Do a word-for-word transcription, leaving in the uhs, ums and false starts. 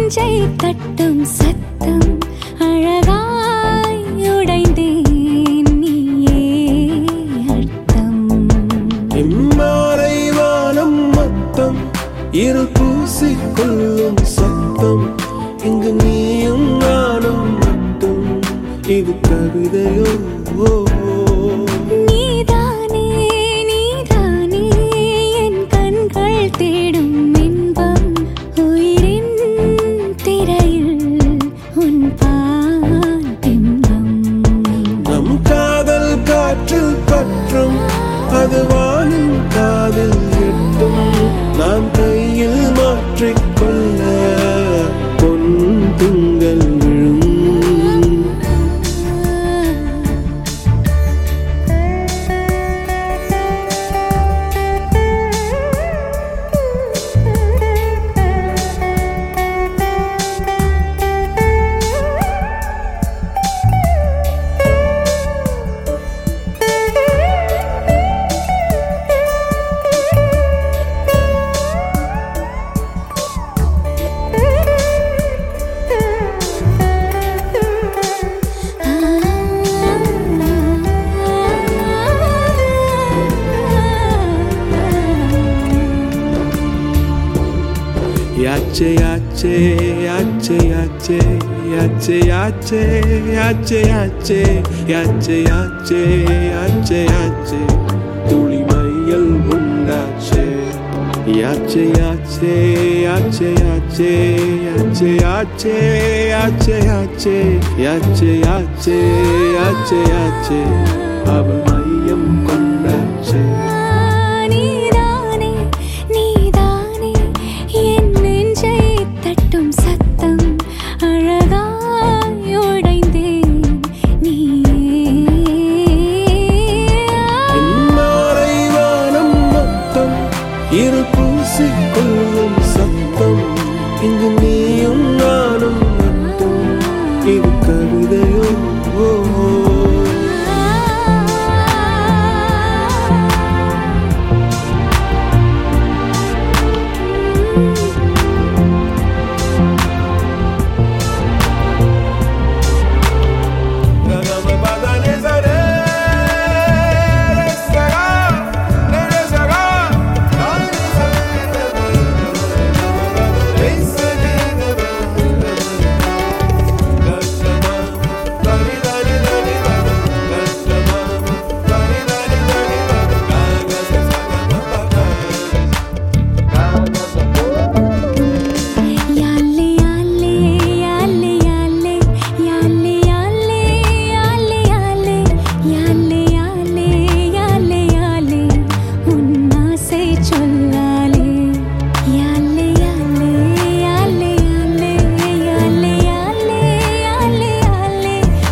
நெஞ்சை தட்டும் சத்தம் அழகாய் உடைந்தேன் நீயே அர்த்தம். இம்மாலை வானம் மொத்தம் இரு பூசிக்கொள்ளும் சத்தம். இங்கு நீயும் நானும் மட்டும் இது கவிதையோ? நீதானே நீதானே என் கண்கள் தேடும் இன்பம். உயிரின் திரையில் உன் பால் பிம்பம். நம் காதல் காற்றில் பற்றும் அது வானின் காதில் எட்டும். நாம் கையில் மாற்றிக்கொள்ள பொன் திங்கள் விழும். Yache yache yache yache yache yache yache yache yache yache yache yache tuli mayal undache. Yache yache yache yache yache yache yache yache yache yache yache yache aval mayam kondache. நீதானே நீதானே என் நெஞ்சை தட்டும் சத்தம் அழகாய் உடைந்தேன் நீயே. இம்மாலை வானம் மொத்தம் இரு பூசிக்கொள்ளும் சத்தம். இங்கு நீ